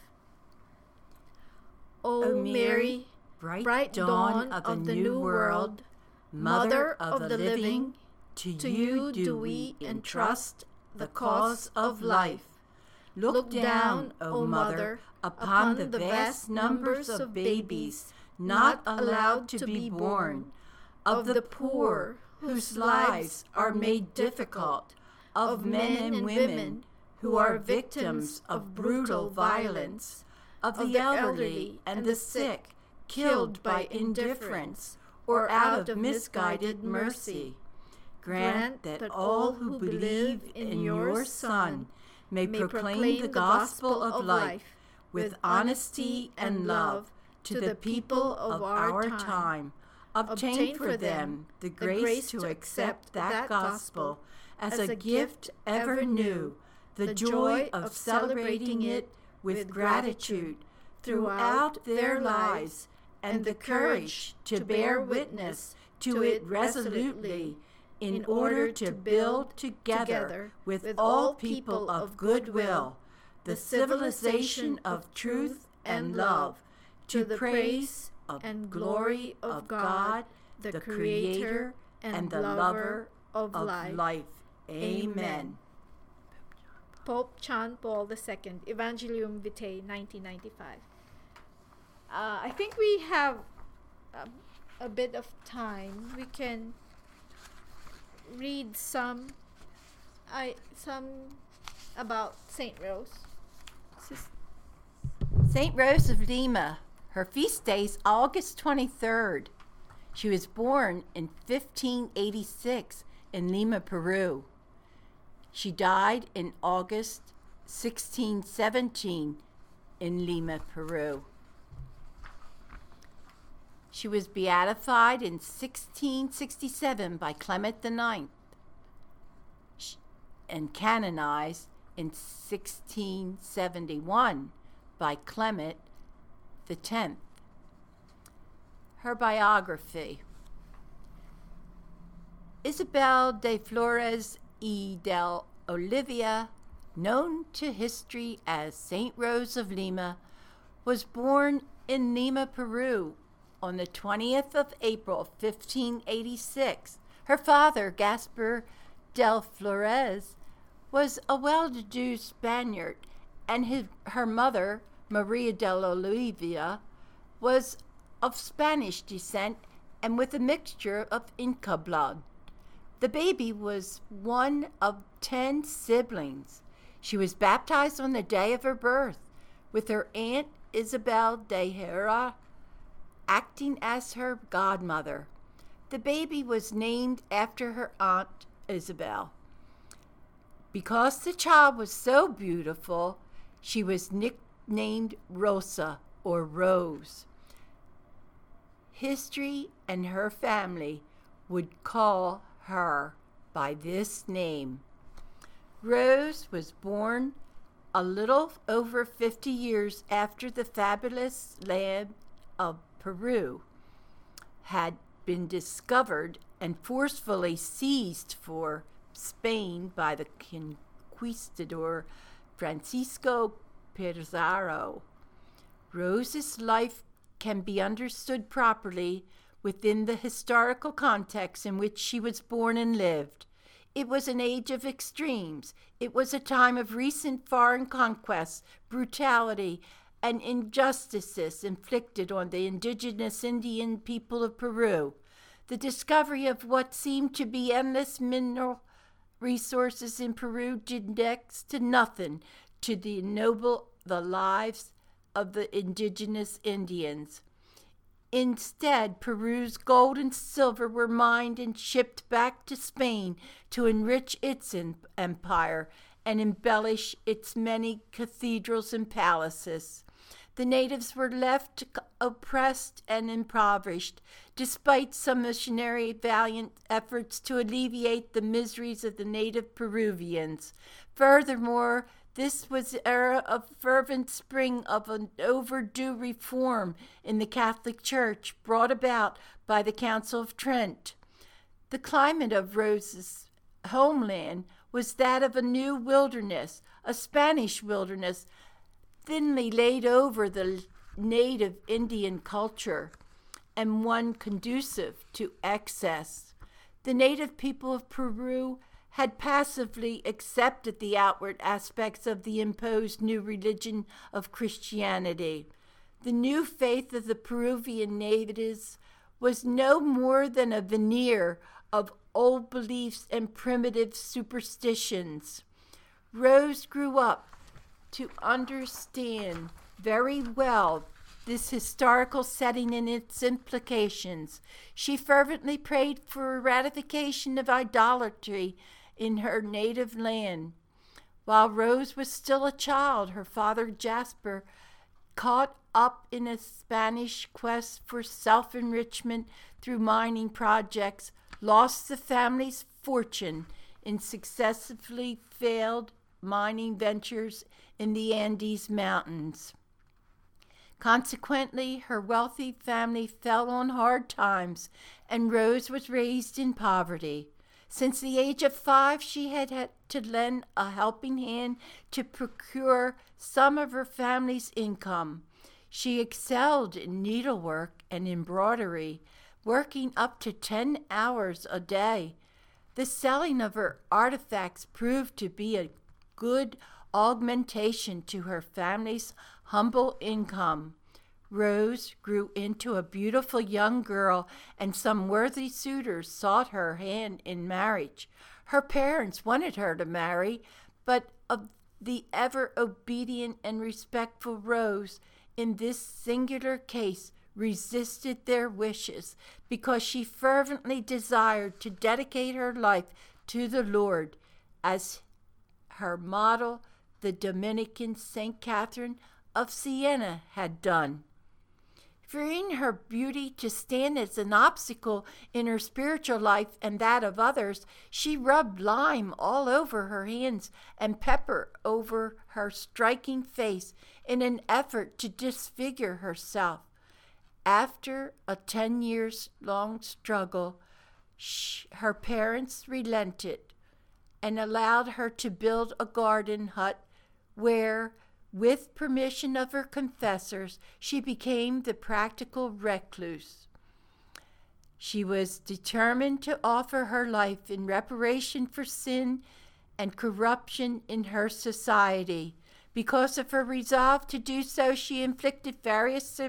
O Mary, bright dawn of the new world, Mother of the living, to you do we entrust the cause of life. Look down, O Mother, upon the vast numbers of babies not allowed to be born, of the poor whose lives are made difficult, of men and women who are victims of brutal violence, of the elderly and the sick killed by indifference or out of misguided mercy. Grant that all who believe in your Son may proclaim the gospel of life with honesty and love to the people of our time. Obtain for them the grace to accept that gospel as a gift ever new, the joy of celebrating it with gratitude throughout their lives, and the courage to bear witness to it resolutely, in order to build together with all people of goodwill the civilization of truth and love, to the praise and glory of God, the Creator and the lover of life. Amen. Pope John Paul II, Evangelium Vitae, 1995. I think we have a bit of time. We can read some about Saint Rose. Saint Rose of Lima. Her feast day is August 23rd. She was born in 1586 in Lima, Peru. She died in August 1617 in Lima, Peru. She was beatified in 1667 by Clement IX and canonized in 1671 by Clement X. Her biography. Isabel de Flores y del Olivia, known to history as Saint Rose of Lima, was born in Lima, Peru on the 20th of April, 1586. Her father, Gaspar del Flores, was a well-to-do Spaniard, and her mother, Maria del Olivia, was of Spanish descent and with a mixture of Inca blood. The baby was one of 10 siblings. She was baptized on the day of her birth, with her aunt Isabel de Hera acting as her godmother. The baby was named after her aunt Isabel. Because the child was so beautiful, she was nicknamed Rosa, or Rose. History and her family would call her by this name. Rose was born a little over 50 years after the fabulous land of Peru had been discovered and forcefully seized for Spain by the conquistador Francisco Pizarro. Rose's life can be understood properly within the historical context in which she was born and lived. It was an age of extremes. It was a time of recent foreign conquests, brutality, and injustices inflicted on the indigenous Indian people of Peru. The discovery of what seemed to be endless mineral resources in Peru did next to nothing to ennoble the lives of the indigenous Indians. Instead, Peru's gold and silver were mined and shipped back to Spain to enrich its empire and embellish its many cathedrals and palaces. The natives were left oppressed and impoverished, despite some missionary valiant efforts to alleviate the miseries of the native Peruvians. Furthermore, this was the era of fervent spring of an overdue reform in the Catholic Church brought about by the Council of Trent. The climate of Rose's homeland was that of a new wilderness, a Spanish wilderness, thinly laid over the native Indian culture, and one conducive to excess. The native people of Peru had passively accepted the outward aspects of the imposed new religion of Christianity. The new faith of the Peruvian natives was no more than a veneer of old beliefs and primitive superstitions. Rose grew up to understand very well this historical setting and its implications. She fervently prayed for eradication of idolatry in her native land. While Rose was still a child, her father Jasper, caught up in a Spanish quest for self-enrichment through mining projects, lost the family's fortune in successively failed mining ventures in the Andes Mountains. Consequently, her wealthy family fell on hard times, and Rose was raised in poverty. Since the age of 5, she had to lend a helping hand to procure some of her family's income. She excelled in needlework and embroidery, working up to 10 hours a day. The selling of her artifacts proved to be a good augmentation to her family's humble income. Rose grew into a beautiful young girl, and some worthy suitors sought her hand in marriage. Her parents wanted her to marry, but of the ever obedient and respectful Rose, in this singular case, resisted their wishes because she fervently desired to dedicate her life to the Lord, as her model, the Dominican St. Catherine of Siena, had done. Fearing her beauty to stand as an obstacle in her spiritual life and that of others, she rubbed lime all over her hands and pepper over her striking face in an effort to disfigure herself. After a 10 years long struggle, her parents relented and allowed her to build a garden hut where, with permission of her confessors, she became the practical recluse. She was determined to offer her life in reparation for sin and corruption in her society. Because of her resolve to do so, she inflicted various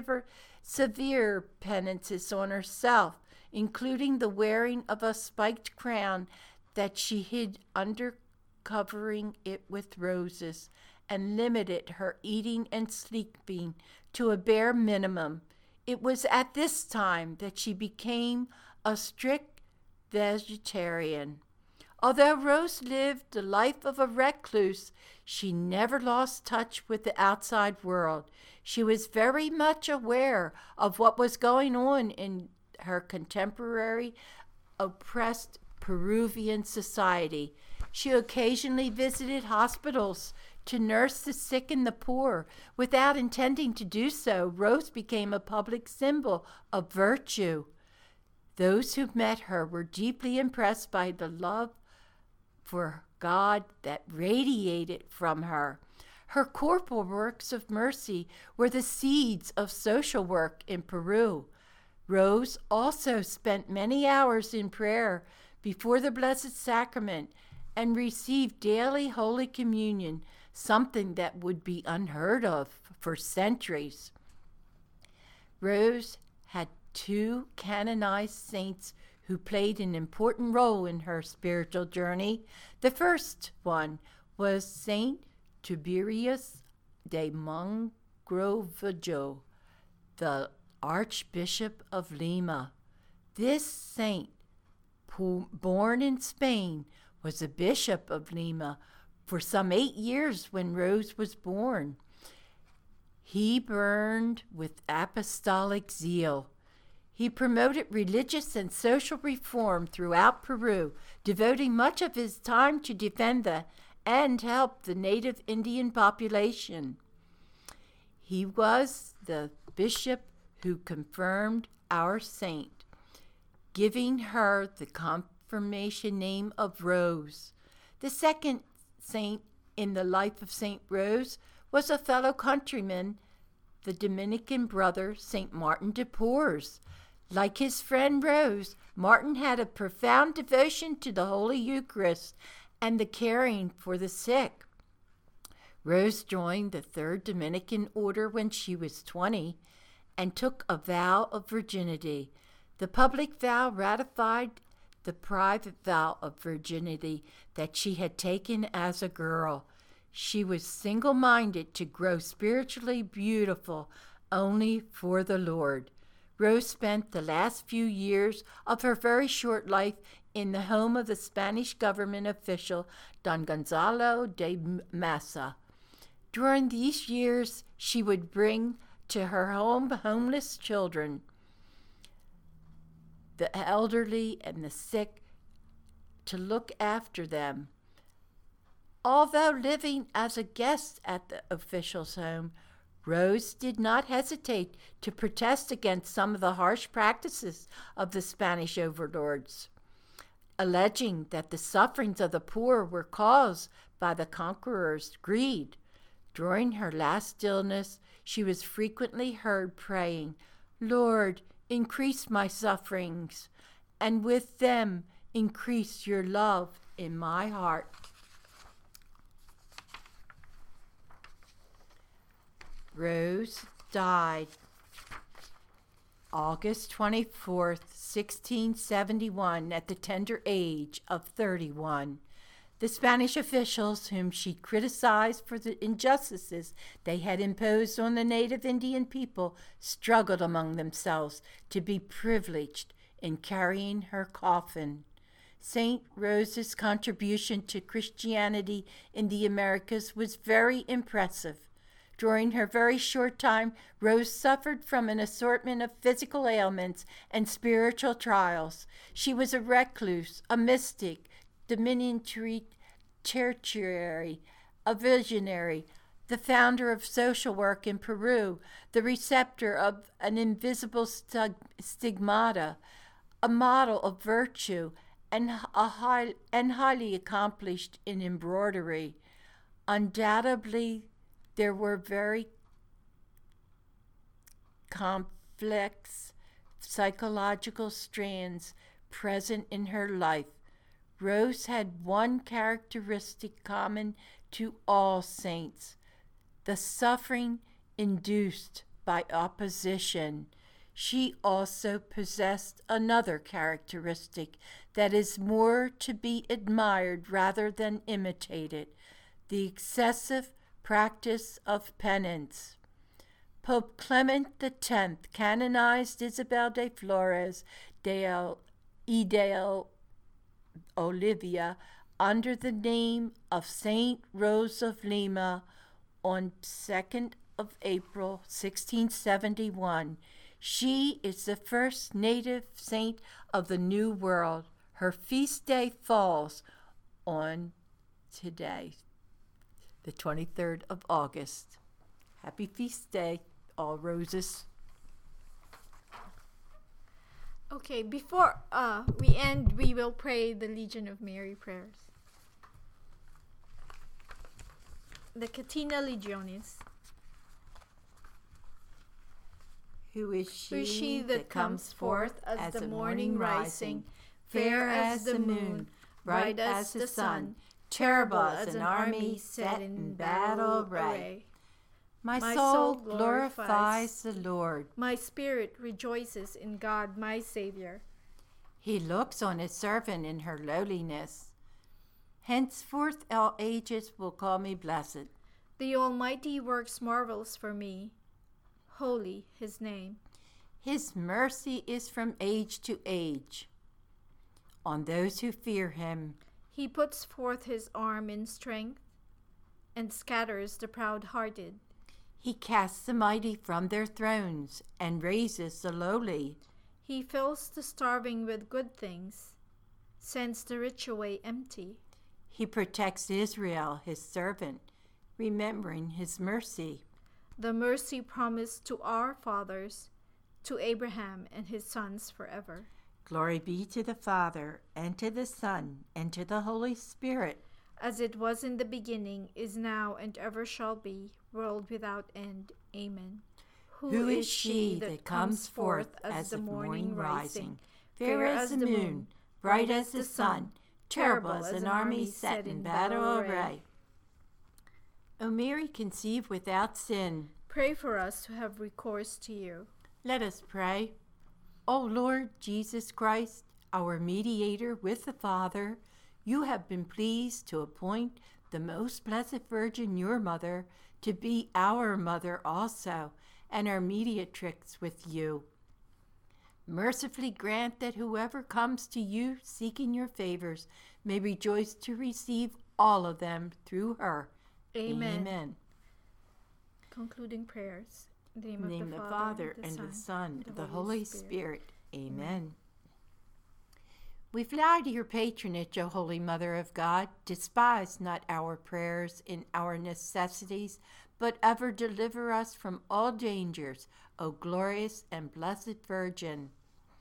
severe penances on herself, including the wearing of a spiked crown that she hid under covering it with roses, and limited her eating and sleeping to a bare minimum. It was at this time that she became a strict vegetarian. Although Rose lived the life of a recluse, she never lost touch with the outside world. She was very much aware of what was going on in her contemporary oppressed Peruvian society. She occasionally visited hospitals to nurse the sick and the poor. Without intending to do so, Rose became a public symbol of virtue. Those who met her were deeply impressed by the love for God that radiated from her. Her corporal works of mercy were the seeds of social work in Peru. Rose also spent many hours in prayer before the Blessed Sacrament and received daily Holy Communion, something that would be unheard of for centuries. Rose had 2 canonized saints who played an important role in her spiritual journey. The first one was Saint Tiberius de Mogrovejo, the Archbishop of Lima. This saint, born in Spain, was a bishop of Lima for some 8 years when Rose was born. He burned with apostolic zeal. He promoted religious and social reform throughout Peru, devoting much of his time to defend and help the native Indian population. He was the bishop who confirmed our saint, giving her the confirmation name of Rose. The second saint in the life of Saint Rose was a fellow countryman, the Dominican brother Saint Martin de Porres. Like his friend Rose, Martin had a profound devotion to the Holy Eucharist and the caring for the sick. Rose joined the Third Dominican Order when she was 20 and took a vow of virginity. The public vow ratified the private vow of virginity that she had taken as a girl. She was single-minded to grow spiritually beautiful only for the Lord. Rose spent the last few years of her very short life in the home of the Spanish government official Don Gonzalo de Massa. During these years, she would bring to her home homeless children, the elderly and the sick, to look after them. Although living as a guest at the official's home, Rose did not hesitate to protest against some of the harsh practices of the Spanish overlords, alleging that the sufferings of the poor were caused by the conquerors' greed. During her last illness, she was frequently heard praying, "Lord, increase my sufferings, and with them increase your love in my heart." Rose died August 24th, 1671, at the tender age of 31. The Spanish officials, whom she criticized for the injustices they had imposed on the native Indian people, struggled among themselves to be privileged in carrying her coffin. St. Rose's contribution to Christianity in the Americas was very impressive. During her very short time, Rose suffered from an assortment of physical ailments and spiritual trials. She was a recluse, a mystic, diminutory tertiary, a visionary, the founder of social work in Peru, the receptor of an invisible stigmata, a model of virtue, and highly accomplished in embroidery. Undoubtedly, there were very complex psychological strands present in her life. Rose had one characteristic common to all saints: the suffering induced by opposition. She also possessed another characteristic that is more to be admired rather than imitated: the excessive practice of penance. Pope Clement X canonized Isabel de Flores de Olivia under the name of Saint Rose of Lima on 2nd of April, 1671. She is the first native saint of the New World. Her feast day falls on today, the 23rd of August. Happy feast day, all roses. Okay, before we end, we will pray the Legion of Mary prayers. The Catena Legionis. Who is she that comes forth as the morning rising, fair as the moon, bright as the sun, terrible as an army set in battle array? My soul glorifies the Lord. My spirit rejoices in God my Savior. He looks on his servant in her lowliness. Henceforth all ages will call me blessed. The Almighty works marvels for me. Holy his name. His mercy is from age to age on those who fear him. He puts forth his arm in strength and scatters the proud-hearted. He casts the mighty from their thrones and raises the lowly. He fills the starving with good things, sends the rich away empty. He protects Israel, his servant, remembering his mercy. The mercy promised to our fathers, to Abraham and his sons forever. Glory be to the Father, and to the Son, and to the Holy Spirit. As it was in the beginning, is now, and ever shall be, world without end. Amen. Who is she that comes forth as the morning rising, fair as the moon, bright as the sun, terrible as an army set in battle array? O Mary, conceived without sin, pray for us who have recourse to you. Let us pray. O Lord Jesus Christ, our mediator with the Father, you have been pleased to appoint the most blessed Virgin, your mother, to be our mother also, and our mediatrix with you. Mercifully grant that whoever comes to you seeking your favors may rejoice to receive all of them through her. Amen. Amen. Concluding prayers. In the In the name of the Father, and the Son, and the Holy Spirit. Amen. We fly to your patronage, O Holy Mother of God. Despise not our prayers in our necessities, but ever deliver us from all dangers, O glorious and blessed Virgin.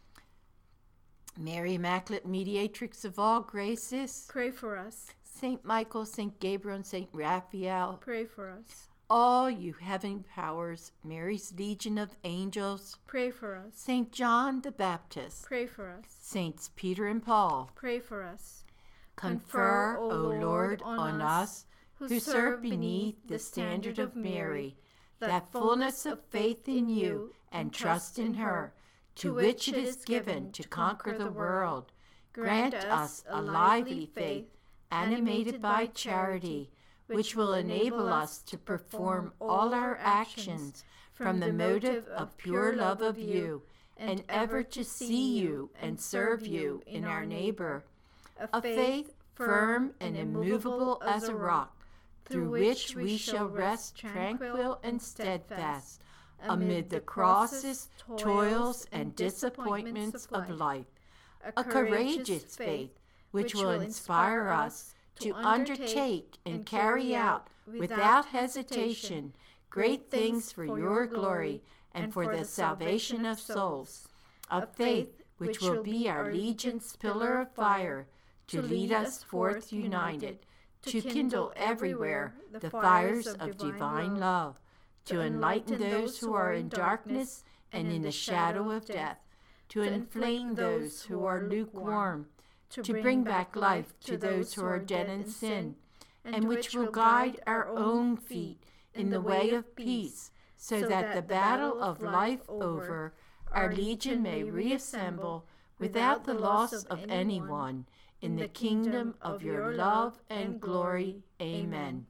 Mary, Immaculate Mediatrix of all graces, Pray for us. Saint Michael, Saint Gabriel, and Saint Raphael, Pray for us. all you heavenly powers, Mary's legion of angels, Pray for us. Saint John the Baptist, Pray for us. Saints Peter and Paul, Pray for us. confer, O Lord, on us who serve beneath the standard of Mary, that fullness of faith in you and trust in her, to which it is given to conquer the world. Grant us a lively faith, animated by charity, which will enable us to perform all our actions from the motive of pure love of you, and ever to see you and serve you in our neighbor. A faith firm and immovable as a rock, through which we shall rest tranquil and steadfast amid the crosses, toils, and disappointments of life. A courageous faith which will inspire us to undertake and carry out without hesitation great things for your glory and for the salvation of souls. A faith which will be our legion's pillar of fire, to lead us forth united, to kindle everywhere the fires of divine love, to enlighten those who are in darkness and in the shadow of death, to inflame those who are lukewarm, to bring back life to those who are dead in sin, and which will guide our own feet in the way of peace, so that the battle of life over, our legion may reassemble without the loss of anyone in the kingdom of your love and glory. Amen.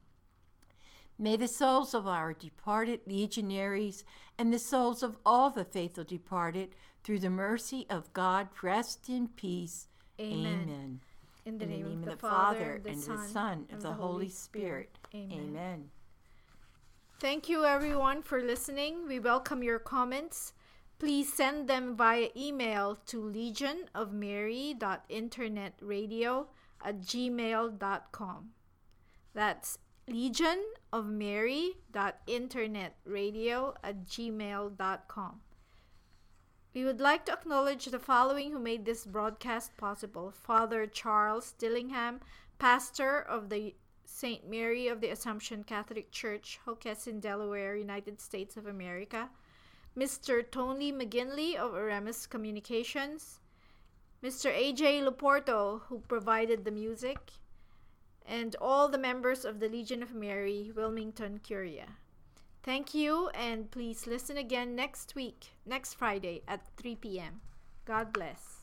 May the souls of our departed legionaries and the souls of all the faithful departed, through the mercy of God, rest in peace. Amen. In the name of the Father, and the Son, and the Holy Spirit. Amen. Thank you, everyone, for listening. We welcome your comments. Please send them via email to legionofmary.internetradio@gmail.com. That's legionofmary.internetradio@gmail.com. We would like to acknowledge the following who made this broadcast possible: Father Charles Dillingham, pastor of the St. Mary of the Assumption Catholic Church, Hockessin, Delaware, United States of America; Mr. Tony McGinley of Aramis Communications; Mr. A.J. Loporto, who provided the music; and all the members of the Legion of Mary, Wilmington, Curia. Thank you, and please listen again next week, next Friday at 3 p.m. God bless.